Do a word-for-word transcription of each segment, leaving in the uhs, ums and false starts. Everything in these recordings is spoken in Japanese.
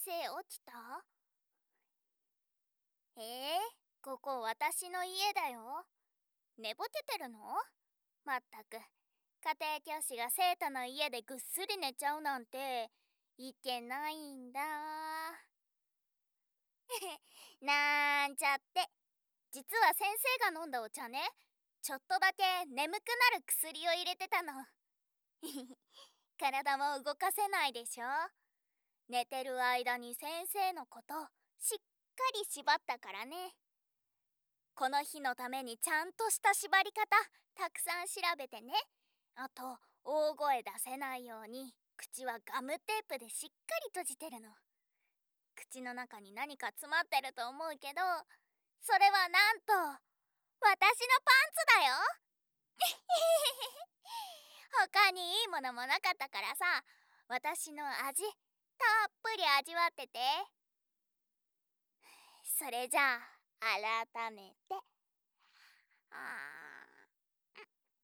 生起きた？えー、ここ私の家だよ。寝ぼけてるの？まったく、家庭教師が生徒の家でぐっすり寝ちゃうなんていけないんだ。なんちゃって、実は先生が飲んだお茶ね、ちょっとだけ眠くなる薬を入れてたの。体も動かせないでしょ。寝てる間に先生のことしっかり縛ったからね。この日のためにちゃんとした縛り方たくさん調べてね。あと大声出せないように口はガムテープでしっかり閉じてるの。口の中に何か詰まってると思うけど、それはなんと私のパンツだよ。他にいいものもなかったからさ、私の味たっぷり味わってて。それじゃあ改めて、あー、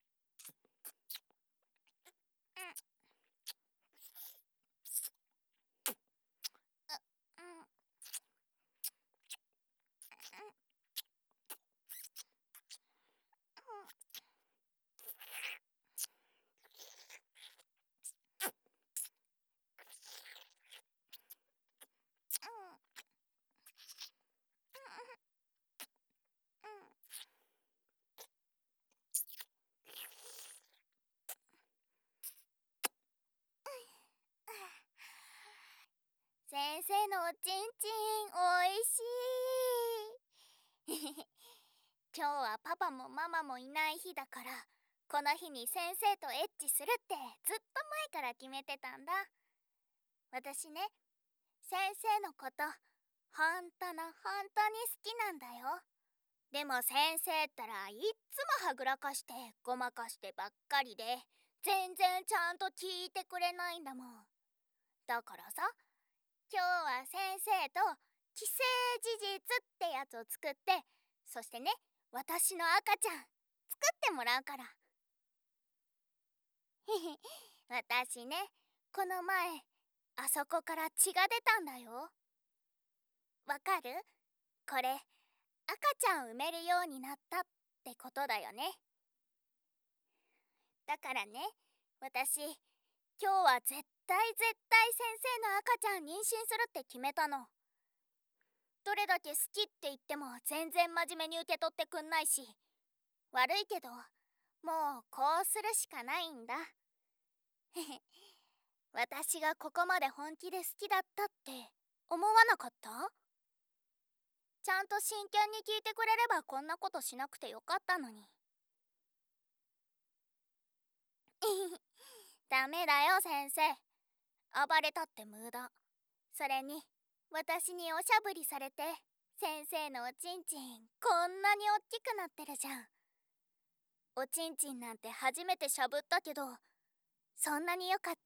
うん、うん、うん、先生のおちんちんおいしい。今日はパパもママもいない日だから、この日に先生とエッチするってずっと前から決めてたんだ。私ね、先生のことほんとのほんとに好きなんだよ。でも先生ったらいっつもはぐらかしてごまかしてばっかりで、全然ちゃんと聞いてくれないんだもん。だからさ、今日は先生と既成事実ってやつを作って、そしてね、私の赤ちゃん作ってもらうから。私ね、この前あそこから血が出たんだよ。わかる？これ赤ちゃん産めるようになったってことだよね。だからね、私今日は絶対絶対先生の赤ちゃん妊娠するって決めたの。どれだけ好きって言っても全然真面目に受け取ってくんないし、悪いけどもうこうするしかないんだ。私がここまで本気で好きだったって思わなかった？ちゃんと真剣に聞いてくれればこんなことしなくてよかったのに。ダメだよ先生、暴れたって無駄。それに私におしゃぶりされて先生のおちんちんこんなにおっきくなってるじゃん。おちんちんなんて初めてしゃぶったけど、そんなによかった？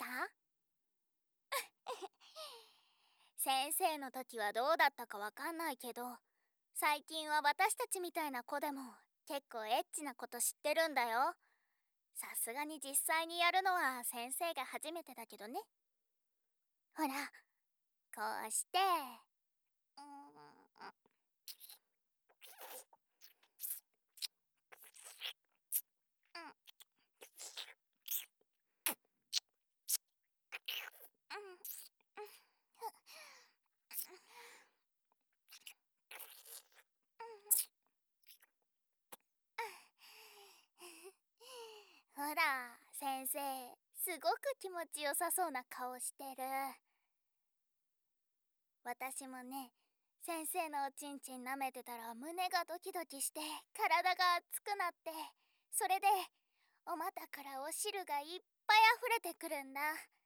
先生の時はどうだったかわかんないけど、最近は私たちみたいな子でも結構エッチなこと知ってるんだよ。さすがに実際にやるのは先生が初めてだけどね。ほら、こうして、うん、ほら先生、すごく気持ちよさそうな顔してる。私もね、先生のおちんちん舐めてたら胸がドキドキして体が熱くなって、それでお股からお汁がいっぱい溢れてくるんだ。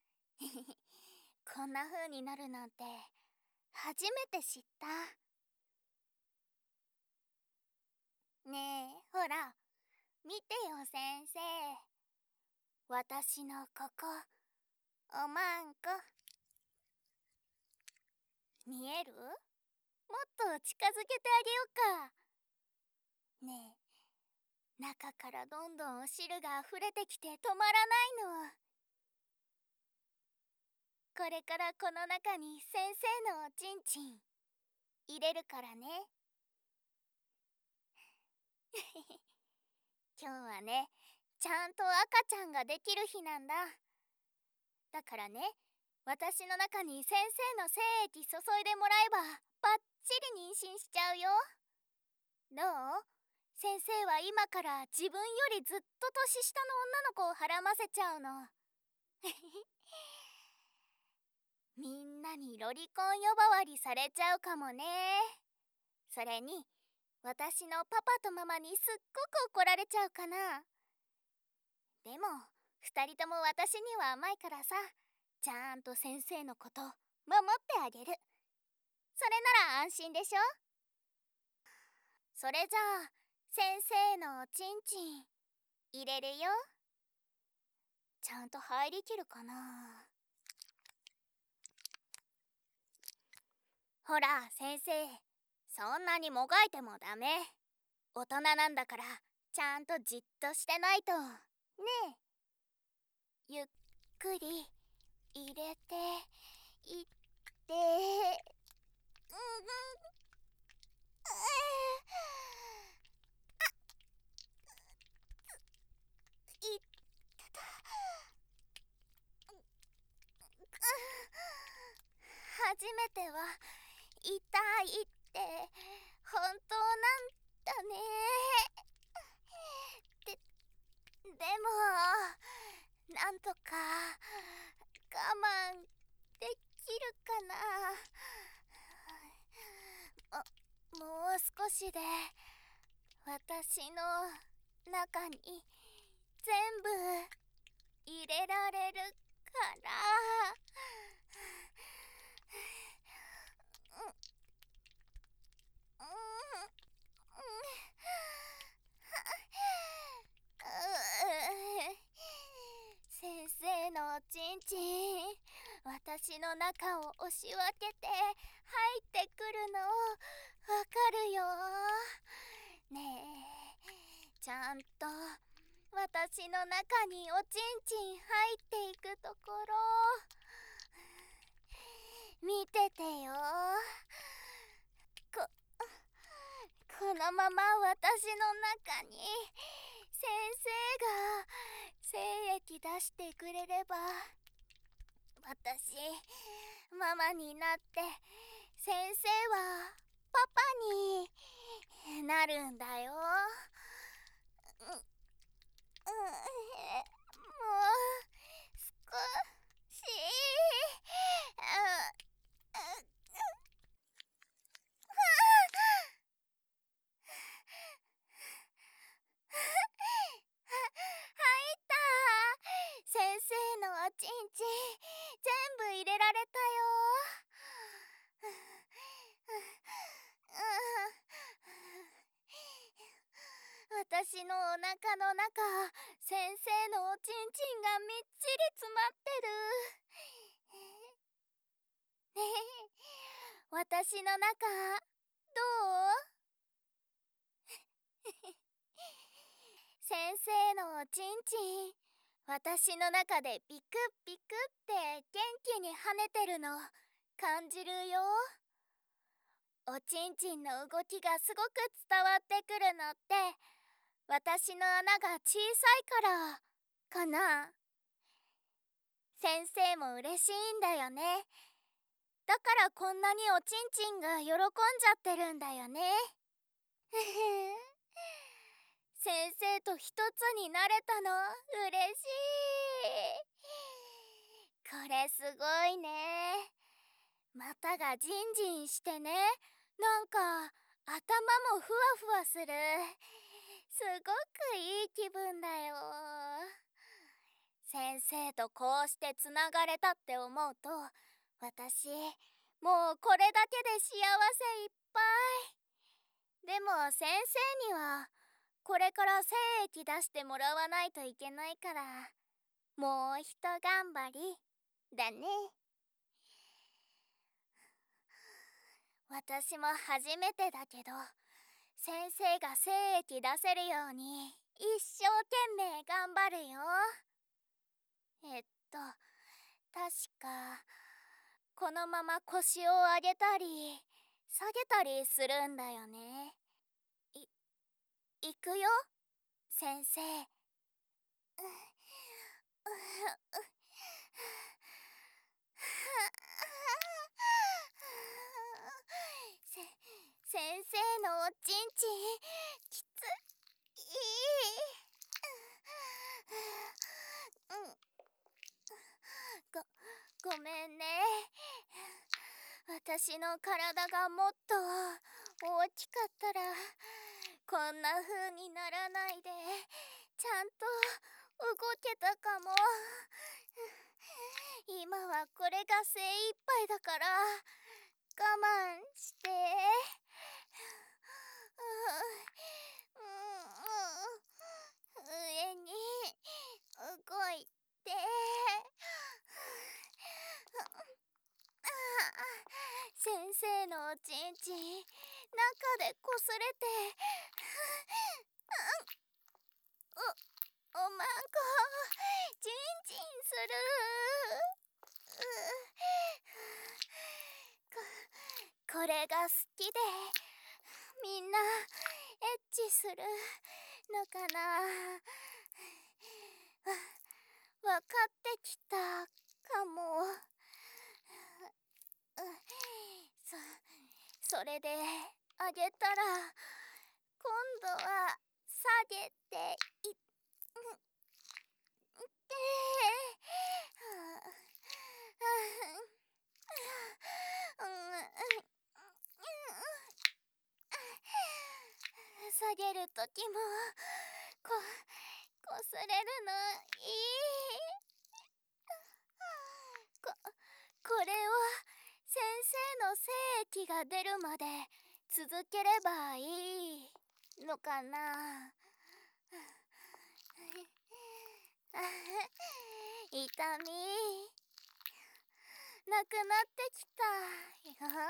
こんな風になるなんて初めて知った。ねえ、ほら見てよ先生、私のここおまんこ見える？もっと近づけてあげようか。ねえ、中からどんどんお汁が溢れてきて止まらないの。 これからこの中に先生のおちんちん入れるからね。今日はね、ちゃんと赤ちゃんができる日なんだ。だからね、私の中に先生の精液注いでもらえばバッチリ妊娠しちゃうよ。どう？先生は今から自分よりずっと年下の女の子をはらませちゃうの。みんなにロリコン呼ばわりされちゃうかもね。それに私のパパとママにすっごく怒られちゃうかな。でも二人とも私には甘いからさ、ちゃんと先生のこと守ってあげる。それなら安心でしょ。それじゃあ先生のおちんちん入れるよ。ちゃんと入りきるかな。ほら先生、そんなにもがいてもダメ。大人なんだからちゃんとじっとしてないとね。え、ゆっくり入れていって、うんうん、いった初めては痛いって本当なんだね。で、でもなんとか我慢できるかな。あ、もう少しで私の中に全部入れられるから。先生のおちんちん、私の中を押し分けて入ってくるのわかるよ。ねえ、ちゃんと私の中におちんちん入っていくところ見ててよ。ここのまま私の中に先生が精液出してくれれば、私ママになって先生はパパになるんだよ。う、うん、もう少し、うん入った。先生のおちんちん全部入れられたよ。私のお腹の中、先生のおちんちんがみっちり詰まってる。ねえ、私の中どう？先生のおちんちん、私の中でピクピクって元気に跳ねてるの感じるよ。おちんちんの動きがすごく伝わってくるのって私の穴が小さいからかな。先生も嬉しいんだよね。だからこんなにおちんちんが喜んじゃってるんだよね。先生と一つになれたの嬉しい。これすごいね。股がジンジンしてね、なんか頭もふわふわする。すごくいい気分だよ。先生とこうしてつながれたって思うと、私もうこれだけで幸せいっぱい。でも先生にはこれから精液出してもらわないといけないから、もうひと頑張りだね。私も初めてだけど、先生が精液出せるように一生懸命頑張るよ。えっと確かこのまま腰を上げたり下げたりするんだよね。い、いくよ、先生。せ、先生のおちんちん、きつい。うん。ご、ごめんね。私の体がもっと大きかったら、こんな風にならないで、ちゃんと動けたかも。今はこれが精一杯だから我慢して。上に動いて。先生のおちんちん中でこすれてお、おまんこチンチンする。こ、これが好きでみんなエッチするのかな。わ、わかってきたかも。そ、それであげたら今度は下げていって下げるときもこ、こすれるのいい。こ、これを先生の精液が出るまで続ければいいのかな。痛みなくなってきたよ。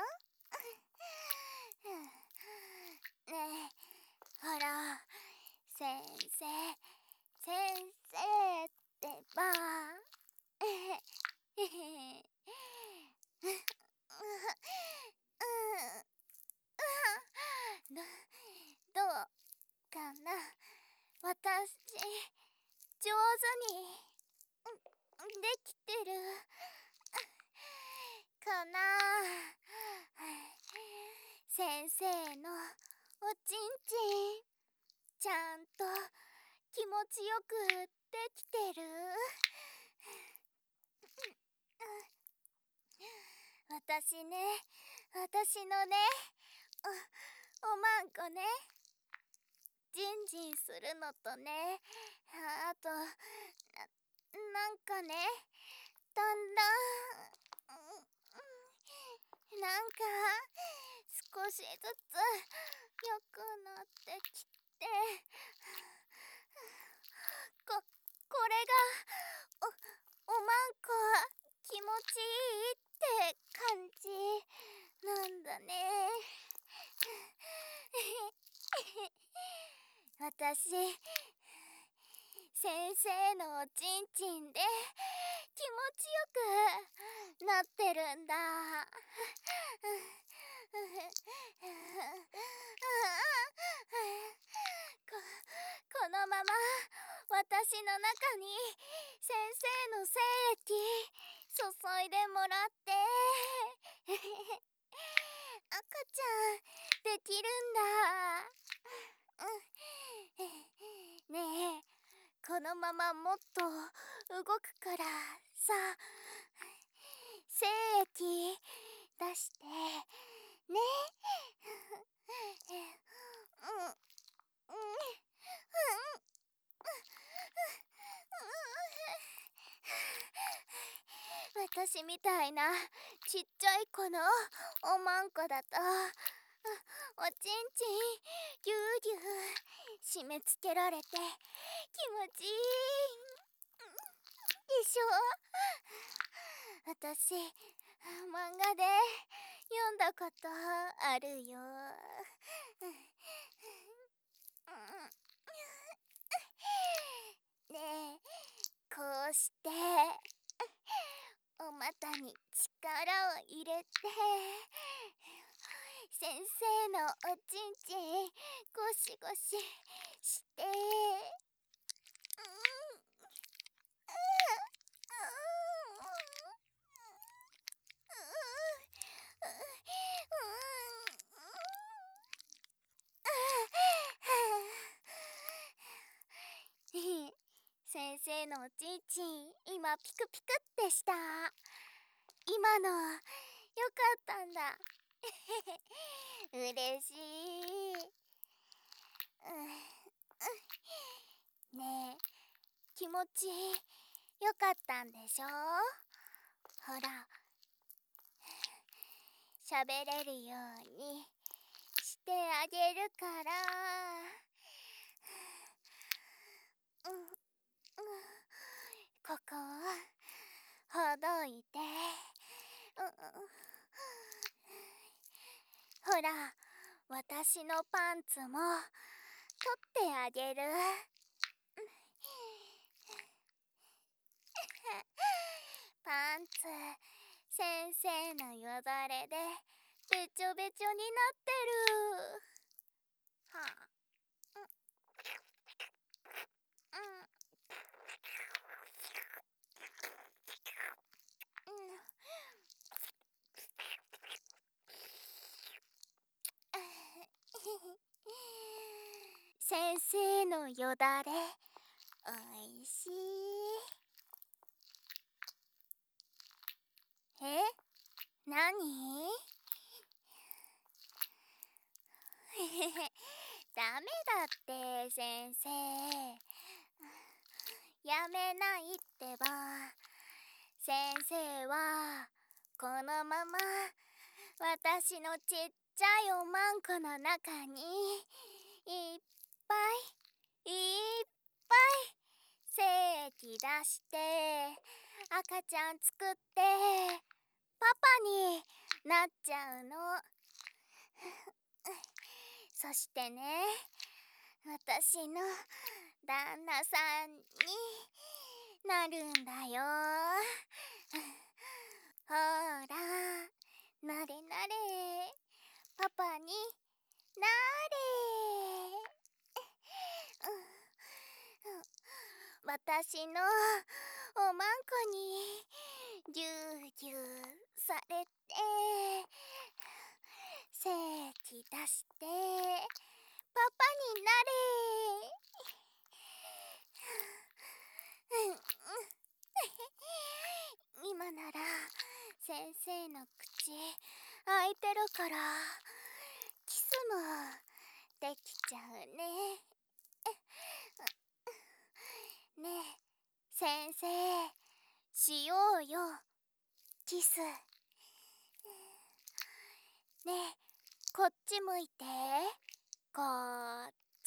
ねえ、ほら、先生、先生ってば。ど、どうかな。私、上手にできてるかな。先生のおちんちんちゃんと気持ちよくできてる。私ね、私のね、お、おまんこね、ジンジンするのとね、あと、な、なんかね、だんだん、なんか少しずつ良くなってきて、こ、これがお、おまんこ気持ちいいって感じなんだね。私、先生のおちんちんで気持ちよくなってるんだ。こ、このまま私の中に先生の精液注いでもらって赤ちゃんできるんだ。ねえ、このままもっと動くからさ、精液出してね。うん、うん、私みたいなちっちゃい子のおまんこだとおちんちんぎゅうぎゅう締め付けられて気持ちいいでしょ。私漫画で読んだことあるよ。ねえ、こうしてお股に近力を入れて先生のおちんちんゴシゴシして、うん、先生のおちんちん今ピクピクってした。今のよかったんだ。嬉しい。うん、ねえ、気持ちよかったんでしょ？ほら、喋れるようにしてあげるから。うん、うん、ここをほどいて、うん、ほら、私のパンツも取ってあげる。パンツ、先生のよだれでべちょべちょになってる。はあ、うん、うん、うん、先生のよだれおいしい。え？なに？ダメだって先生。やめないってば。先生はこのまま私のちっちゃいおまんこの中にいっぱいいっぱい精液出して赤ちゃん作ってパパになっちゃうの。そしてね、私の旦那さんになるんだよ。ほら、なれなれ、パパになれ。私のおまんこにぎゅうぎゅうされて精液出してパパになれ。今なら先生の口開いてるからキスもできちゃうね。ねえ先生、しようよキス。ねえ、こっち向いて。こっち。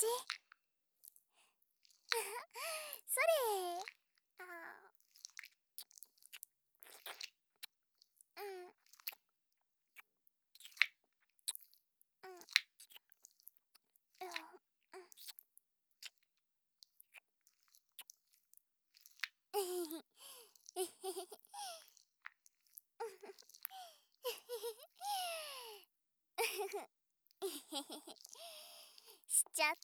それ。あ、うん、うん、うん、しちゃった。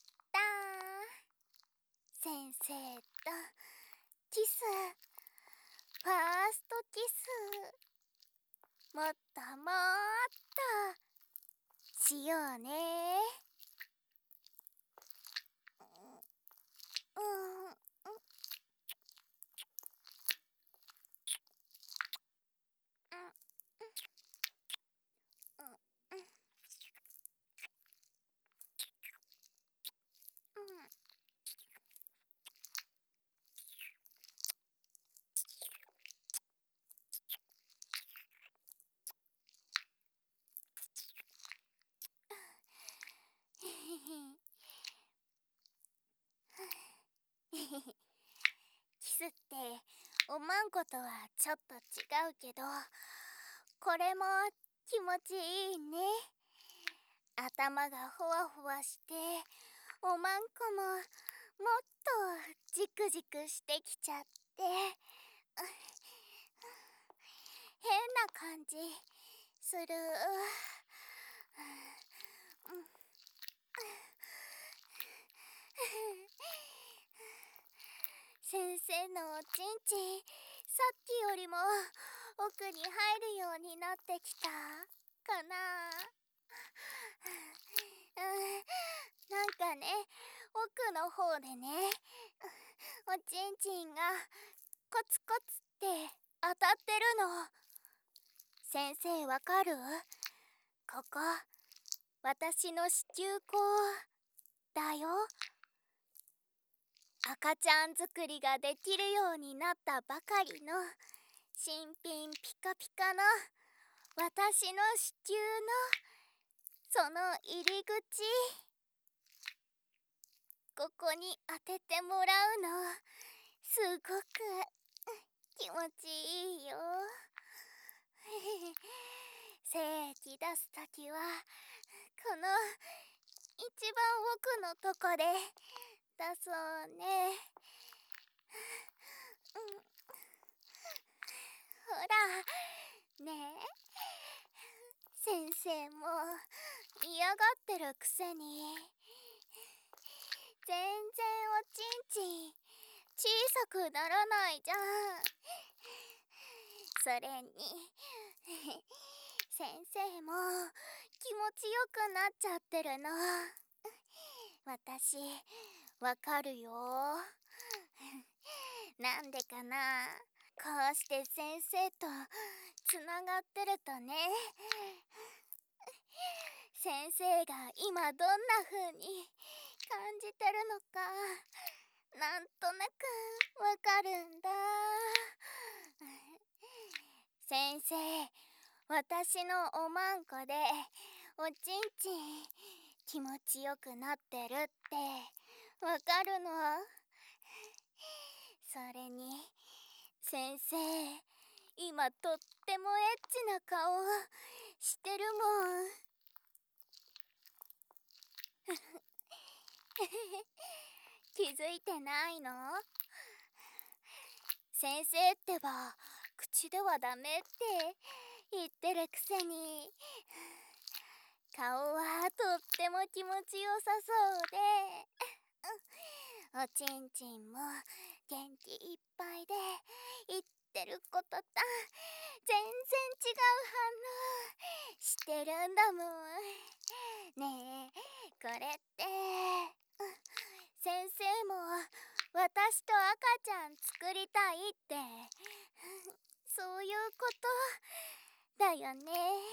先生とキス、ファーストキス、もっともっとしようね。うん、うん、キスっておまんことはちょっと違うけど、これも気持ちいいね。頭がほわほわしておまんこももっとジクジクしてきちゃって、 変な感じする。先生のおちんちん、さっきよりも奥に入るようになってきたかな。うん、なんかね、奥の方でね、おちんちんがコツコツって当たってるの。先生わかる？ここ、私の子宮口だよ。赤ちゃん作りができるようになったばかりの新品ピカピカの私の子宮のその入り口、ここに当ててもらうのすごく気持ちいいよ。精液出すときはこの一番奥のとこで出そうね。うん、ほらねえ、先生も嫌がってるくせに全然おちんちん小さくならないじゃん。それに先生も気持ちよくなっちゃってるの。私わかるよ。なんでかな、こうして先生とつながってるとね、先生が今どんな風に感じてるのかなんとなくわかるんだ。先生、私のおまんこでおちんちん気持ちよくなってるってわかるの。それに先生、今とってもエッチな顔してるもん。気づいてないの？先生ってば口ではダメって言ってるくせに顔はとっても気持ちよさそうで、おちんちんも元気いっぱいで言ってることと全然違う反応してるんだもん。ねえ、これって先生も私と赤ちゃん作りたいってそういうことだよね。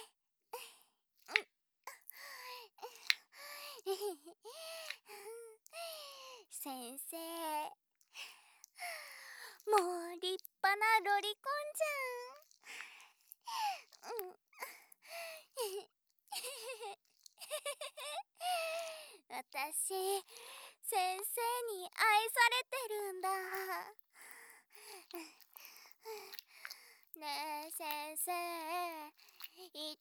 先生、もう立派なロリコンじゃん。うん、私、先生に愛されてるんだ。ねえ先生、言って、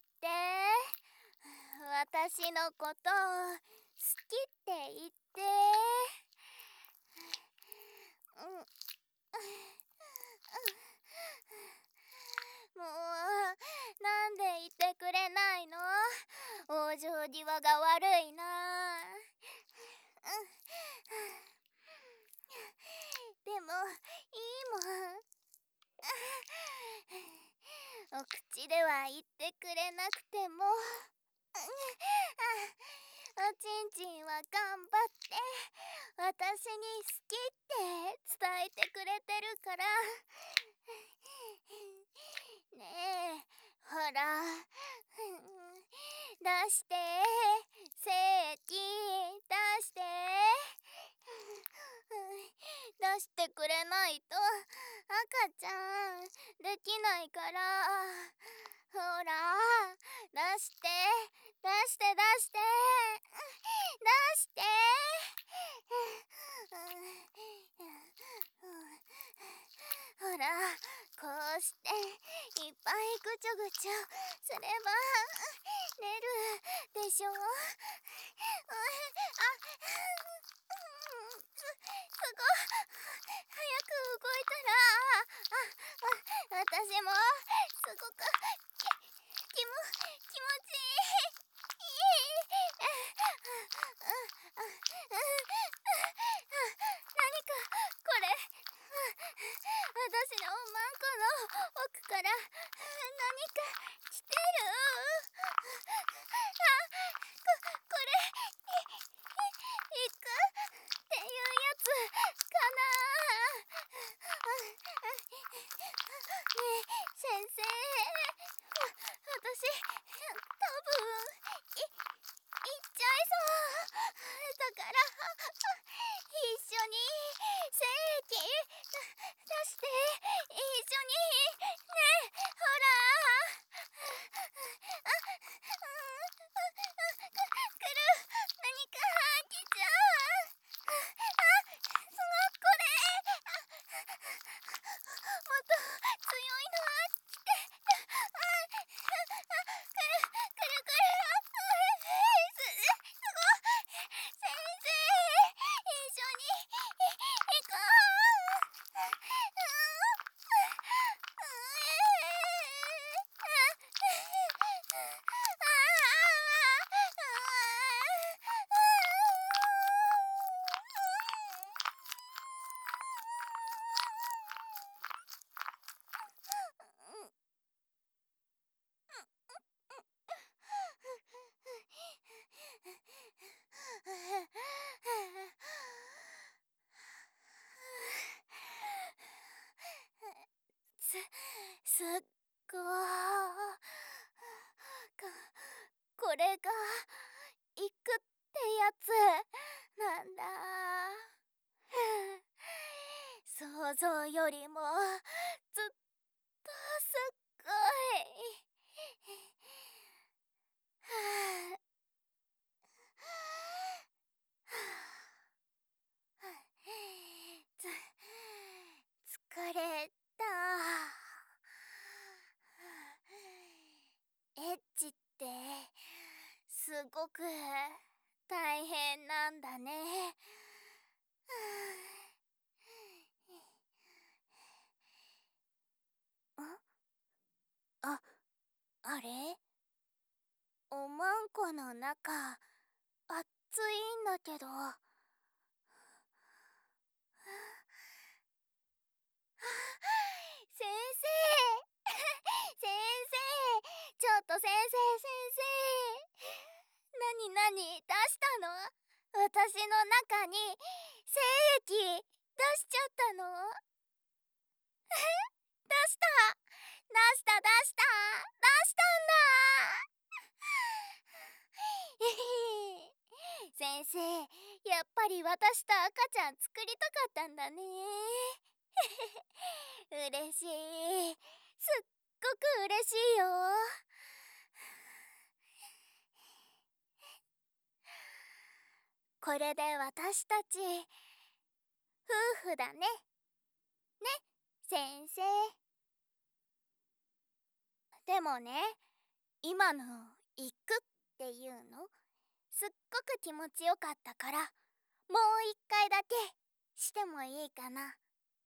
私のこと好きって言って。うん、もうなんで言ってくれないの？往生際が悪いな。でもいいもん。お口では言ってくれなくてもおちんちんは頑張って私に好きって伝えてくれてるからねえ、ほら出して、精液出して出してくれないと赤ちゃんできないから、ほら出して出して出して出してほら、こうしていっぱいぐちょぐちょすれば出るでしょ。あ、す、すごい早く動いたらあ、私もすごくきも気持ちいい。何かこれ、私のマンコの奥から何か来てる。あ、こ、これい行くっていうやつかな。ねえ先生、わ私多分い行っちゃいそう。だから一緒に精液出して、一緒にね、ほら。あ、くる、何か来ちゃう。あ、すごいこれ。もっと強いのは来て。あ、くるくるくる。す、すごい。先生、一緒に行こう。す、すっごーか、これが行くってやつなんだ。想像よりもずっとすっごい。はあ、つ、疲れた。エッチってすごく大変なんだね。あ、あれ？おまんこの中、暑いんだけど。先生先生、ちょっと先生先生、なになに出したの？私の中に精液出しちゃったの？出した出した出した出したんだ。先生、やっぱり私と赤ちゃん作りたかったんだね。嬉しい、すっごく嬉しいよ。これで私たち夫婦だね。ね、先生。でもね、今の行くっていうのすっごく気持ちよかったから、もう一回だけしてもいいかな。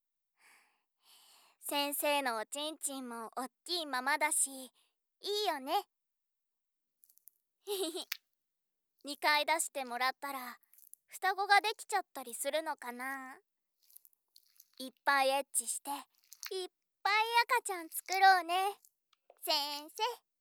先生のおちんちんもおっきいままだし、いいよね。にかい出してもらったら双子ができちゃったりするのかな。いっぱいエッチして、いっぱい赤ちゃん作ろうね、先生。